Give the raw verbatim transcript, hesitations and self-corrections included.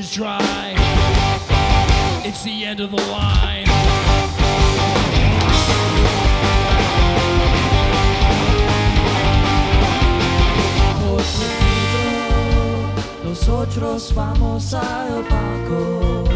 is dry. It's the end of the line. Nosotros vamos al banco.